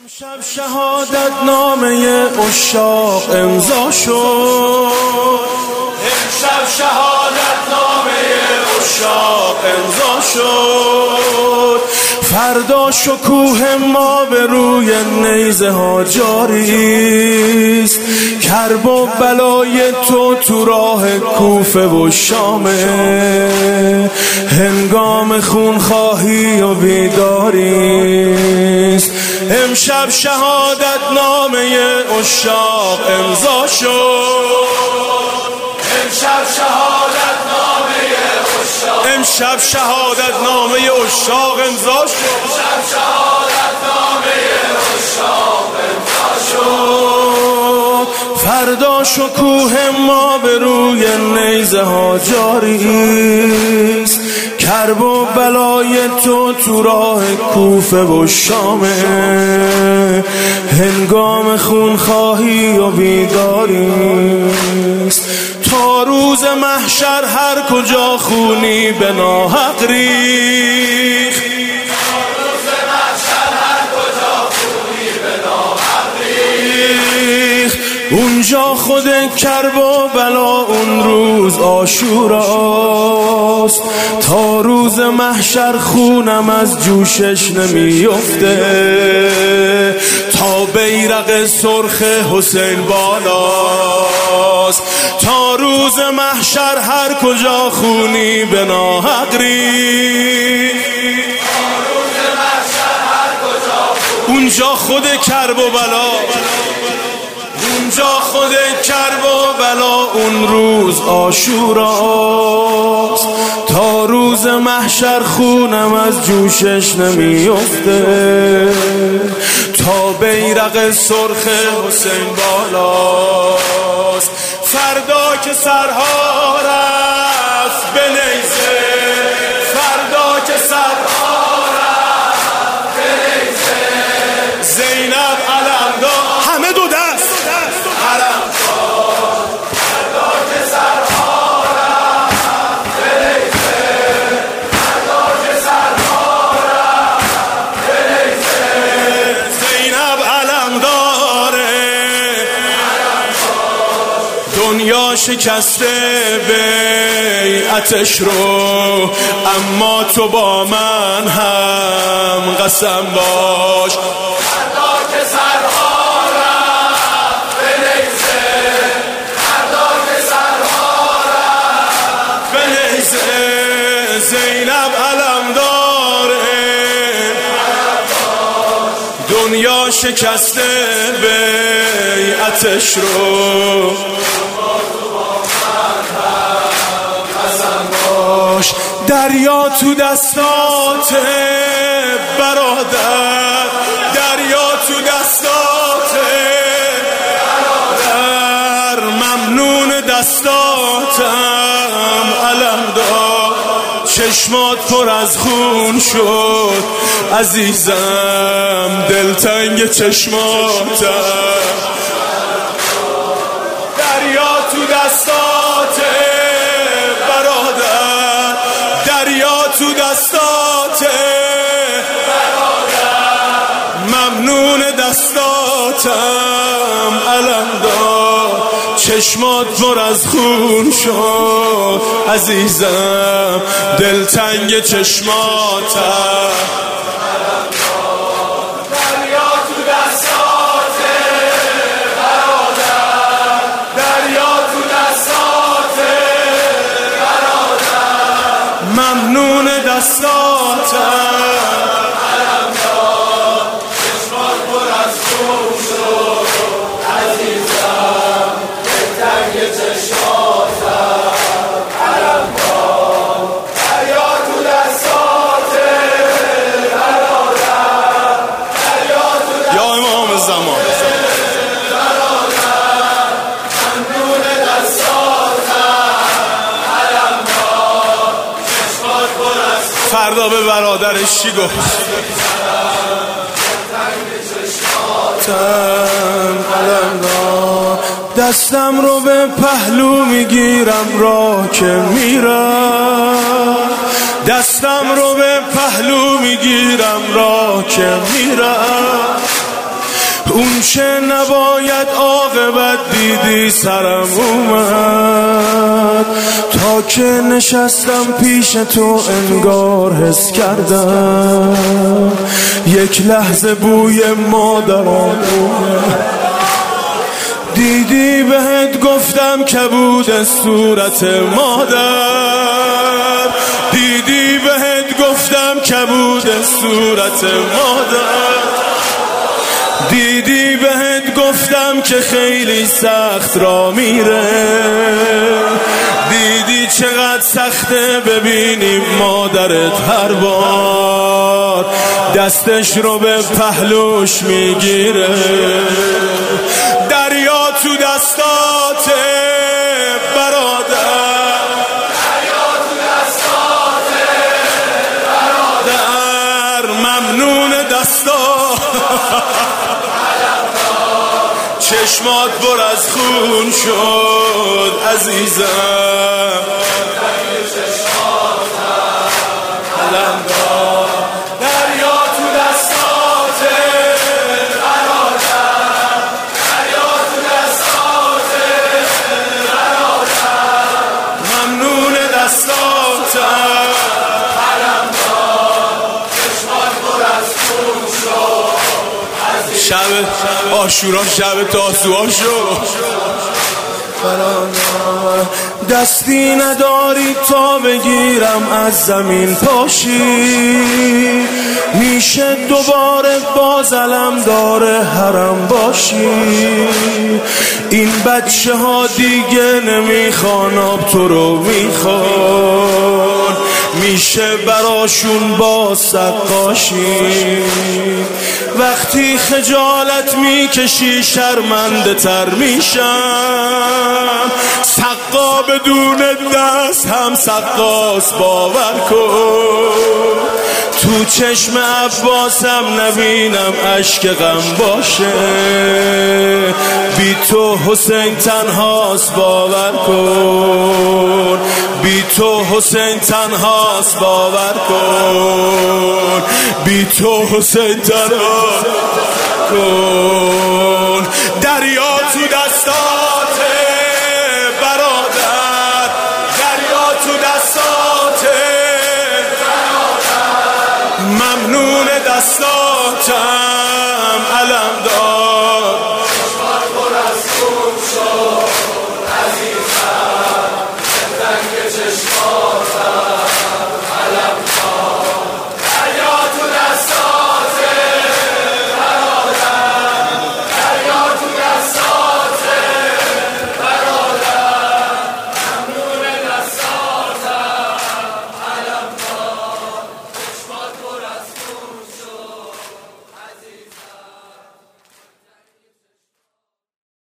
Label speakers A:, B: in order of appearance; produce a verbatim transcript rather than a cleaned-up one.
A: امشب شهادت نامه عشاق امضا شد. امشب شهادت نامه عشاق امضا شد. فردا شکوه ما به روی نیزه ها جاری است. کرب و بلای تو تو راه کوفه و شامه. هنگام خونخواهی و بیداری است. امشب شهادت نامه عشاق امضا شد. امشب شهادت نامه عشاق امشب شهادت نامه عشاق امضا شد. امشب شهادت نامه عشاق امضا شد. فردا شکوه ما به روی نیزه ها جاری است. کرب و بلای تو تو راه کوفه و شامه. هنگام خونخواهی و بیداری است. تا روز محشر هر کجا خونی به ناحق ریخت. اونجا خود کرب و بلا اون روز عاشوراست. تا روز محشر خونم از جوشش نمیفته. تا بیرق سرخ حسین بالاست. تا روز محشر هر کجا خونی به ناحق ریخت. اونجا خود کرب و بلا اونجا خود کرب و بلا اون روز عاشوراست. تا روز محشر خونم از جوشش نمیفته. تا بیرق سرخ حسین بالاست. فردا که سرها رفت به نیزه. فردا که سرها رفت به نیزه. زینب علمدار همه دو دست دنیا شکسته بیعتش رو. اما تو با من هم قسم باش. فردا که سرها رفت به نیزه. فردا که سرها رفت به نیزه. زینب علمداره. دنیا شکسته بیعتش رو. دریا تو دستات برادر. دریا تو دستات برادر. ممنون دستاتم علمدار. چشمات پر از خون شد عزیزم. دلتنگ چشماتم. دریا تو دستات برادر. دریا تو دستات برادر. ممنون دستاتم علمدار. چشمات پر از خون شد عزیزم. دلتنگ چشماتم. دریا تو دستات برادر. دریا تو دستات ممنون دستاتم علمدار. چشمات پر از خون شد عزیزم. دلتنگ چشماتم علمدار. دریا تو دستات برادر. دریا تو دستات یا امام زمان. ممنون دستاتم. فردا به برادرش چی گفت؟ دستم رو به پهلو میگیرم راه که میرم. دستم رو به پهلو میگیرم راه که میرم. اون چه نباید عاقبت دیدی سرم اومد، تا که نشستم پیش تو انگار حس کردم یک لحظه بوی مادرم اومد. دیدی بهت گفتم کبود صورت مادر، دیدی بهت گفتم کبود صورت مادر، دیدی بهت گفتم که خیلی سخت را میره، دیدی چقدر سخته ببینی مادرت هر بار دستش رو به پهلوش میگیره. دریا تو دستاته برادر، دریا تو دستاته برادر، ممنون دستات چشمات پر از خون شد عزیزم، دریا تو دستاته برادر، دریا تو دستاته برادر، ممنون دستاتم قلمدار، چشمات پر از خون شد. شب عاشورا شب تاسوعا شد. دستی نداری تا بگیرم از زمین پاشی، میشه دوباره باز علم داره حرم باشی. این بچه ها دیگه نمیخوان آب تو رو میخوان، میشه براشون با سقاشی. وقتی خجالت میکشی شرمنده تر میشم، سقا بدون دست هم سقاس باور کن. تو چشم عباسم نبینم اشک غم باشه، بی تو حسین تنهاست باور کن، بی تو حسین تنهاست باور کن، بی تو حسین تنهاست کن. دریا تو دستاته برادر، دریا تو دستاته برادر، ممنون دستاتم